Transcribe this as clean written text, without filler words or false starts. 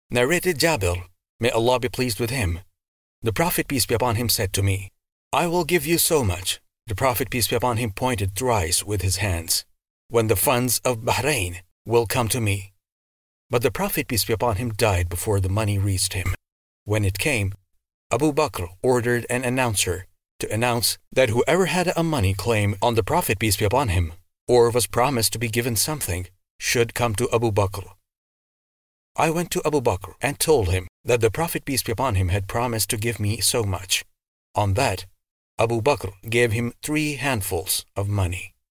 Narrated Jabir, may Allah be pleased with him. The Prophet, peace be upon him, said to me, I will give you so much. The Prophet, peace be upon him, pointed thrice with his hands, when the funds of Bahrain will come to me. But the Prophet, peace be upon him, died before the money reached him. When it came, Abu Bakr ordered an announcer to announce that whoever had a money claim on the Prophet, peace be upon him, or was promised to be given something, should come to Abu Bakr. I went to Abu Bakr and told him that the Prophet, peace be upon him, had promised to give me so much. On that, Abu Bakr gave him 3 handfuls of money.